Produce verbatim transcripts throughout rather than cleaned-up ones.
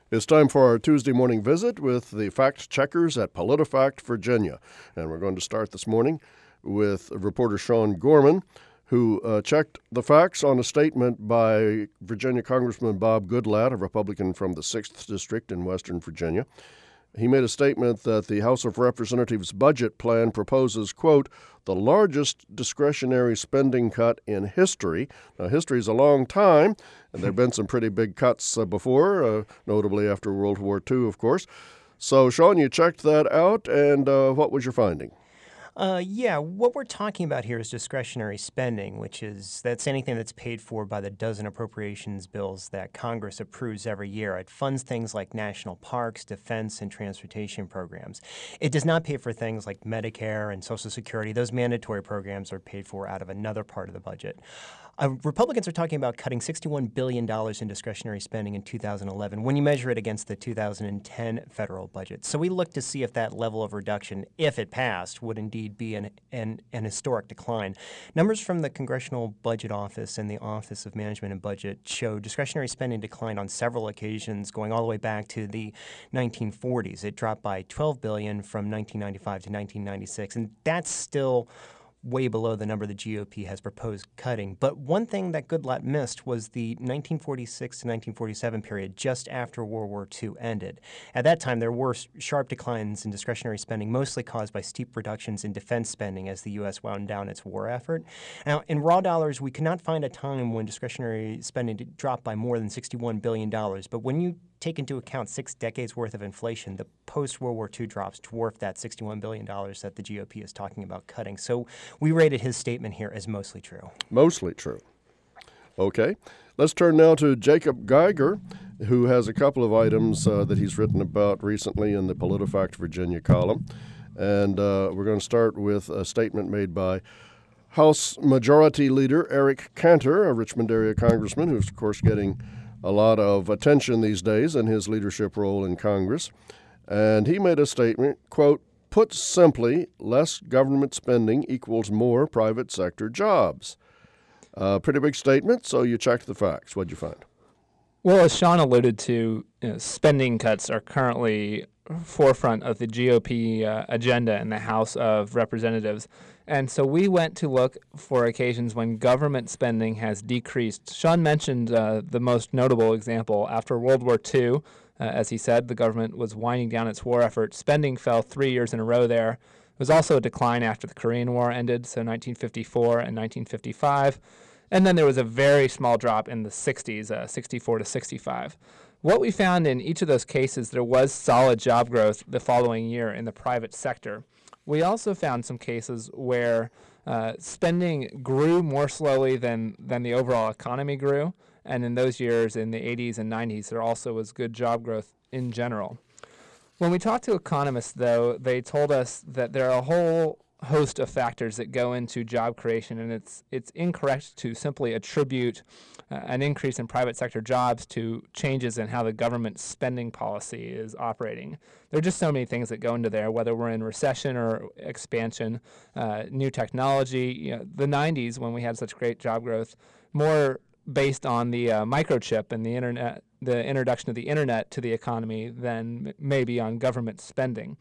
It's time for our Tuesday morning visit with the fact checkers at PolitiFact Virginia. And we're going to start this morning with reporter Sean Gorman, who uh, checked the facts on a statement by Virginia Congressman Bob Goodlatte, a Republican from the sixth District in Western Virginia. He made a statement that the House of Representatives budget plan proposes, quote, the largest discretionary spending cut in history. Now, history is a long time, and there have been some pretty big cuts uh, before, uh, notably after World War Two, of course. So, Sean, you checked that out, and uh, what was your finding? Uh, yeah, what we're talking about here is discretionary spending, which is that's anything that's paid for by the dozen appropriations bills that Congress approves every year. It funds things like national parks, defense, and transportation programs. It does not pay for things like Medicare and Social Security. Those mandatory programs are paid for out of another part of the budget. Uh, Republicans are talking about cutting sixty-one billion dollars in discretionary spending in two thousand eleven when you measure it against the two thousand ten federal budget. So we look to see if that level of reduction, if it passed, would indeed be an, an, an historic decline. Numbers from the Congressional Budget Office and the Office of Management and Budget show discretionary spending declined on several occasions going all the way back to the nineteen forties. It dropped by twelve billion dollars from nineteen ninety-five to nineteen ninety-six, and that's still way below the number the G O P has proposed cutting. But one thing that Goodlatte missed was the nineteen forty-six to nineteen forty-seven period just after World War Two ended. At that time, there were sharp declines in discretionary spending, mostly caused by steep reductions in defense spending as the U S wound down its war effort. Now, in raw dollars, we could not find a time when discretionary spending dropped by more than sixty-one billion dollars. But when you take into account six decades worth of inflation, the post-World War Two drops dwarf that sixty-one billion dollars that the G O P is talking about cutting. So we rated his statement here as mostly true. Mostly true. Okay. Let's turn now to Jacob Geiger, who has a couple of items uh, that he's written about recently in the PolitiFact Virginia column. And uh, we're going to start with a statement made by House Majority Leader Eric Cantor, a Richmond area congressman who's, of course, getting a lot of attention these days in his leadership role in Congress. And he made a statement, quote, put simply, less government spending equals more private sector jobs. Uh, pretty big statement, so you checked the facts. What'd you find? Well, as Sean alluded to, you know, spending cuts are currently forefront of the G O P uh, agenda in the House of Representatives. And so we went to look for occasions when government spending has decreased. Sean mentioned uh, the most notable example. After World War Two, uh, as he said, the government was winding down its war effort. Spending fell three years in a row there. There was also a decline after the Korean War ended, so nineteen fifty-four and nineteen fifty-five. And then there was a very small drop in the sixties, uh, sixty-four to sixty-five. What we found in each of those cases, there was solid job growth the following year in the private sector. We also found some cases where uh, spending grew more slowly than, than the overall economy grew. And in those years, in the eighties and nineties, there also was good job growth in general. When we talked to economists, though, they told us that there are a whole host of factors that go into job creation, and it's it's incorrect to simply attribute uh, an increase in private sector jobs to changes in how the government spending policy is operating. There are just so many things that go into there, whether we're in recession or expansion, uh, new technology. You know, the nineties, when we had such great job growth, more based on the uh, microchip and the internet, the introduction of the internet to the economy than m- maybe on government spending.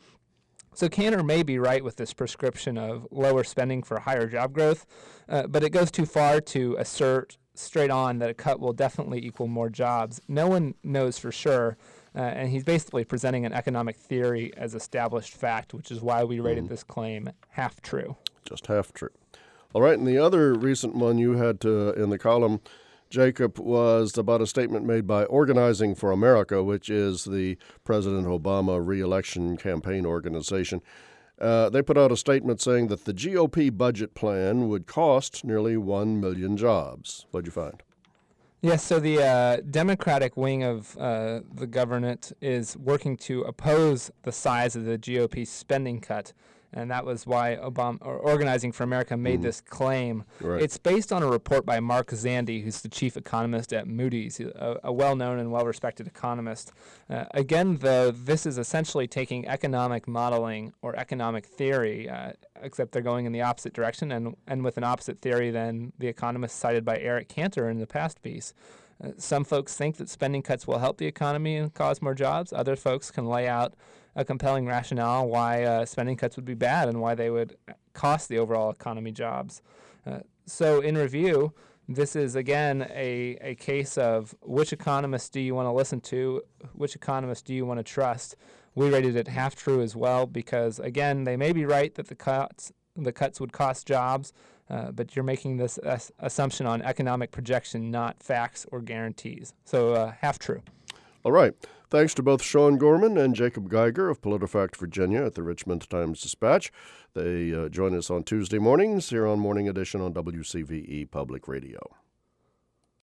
So Cantor may be right with this prescription of lower spending for higher job growth, uh, but it goes too far to assert straight on that a cut will definitely equal more jobs. No one knows for sure, uh, and he's basically presenting an economic theory as established fact, which is why we rated mm. this claim half true. Just half true. All right, and the other recent one you had to, in the column, Jacob, was about a statement made by Organizing for America, which is the President Obama re-election campaign organization. Uh, they put out a statement saying that the G O P budget plan would cost nearly one million jobs. What'd you find? Yes, so the uh, Democratic wing of uh, the government is working to oppose the size of the G O P spending cut. And that was why Obama, or Organizing for America made mm. this claim. Right. It's based on a report by Mark Zandi, who's the chief economist at Moody's, a, a well-known and well-respected economist. Uh, again, though, this is essentially taking economic modeling or economic theory, uh, except they're going in the opposite direction, and, and with an opposite theory than the economist cited by Eric Cantor in the past piece. Uh, some folks think that spending cuts will help the economy and cause more jobs. Other folks can lay out a compelling rationale why uh, spending cuts would be bad and why they would cost the overall economy jobs. Uh, so in review, this is, again, a, a case of which economists do you want to listen to, which economists do you want to trust. We rated it half true as well because, again, they may be right that the cuts the cuts would cost jobs, uh, but you're making this as- assumption on economic projection, not facts or guarantees. So uh, half true. All right. Thanks to both Sean Gorman and Jacob Geiger of PolitiFact Virginia at the Richmond Times-Dispatch. They uh, join us on Tuesday mornings here on Morning Edition on W C V E Public Radio.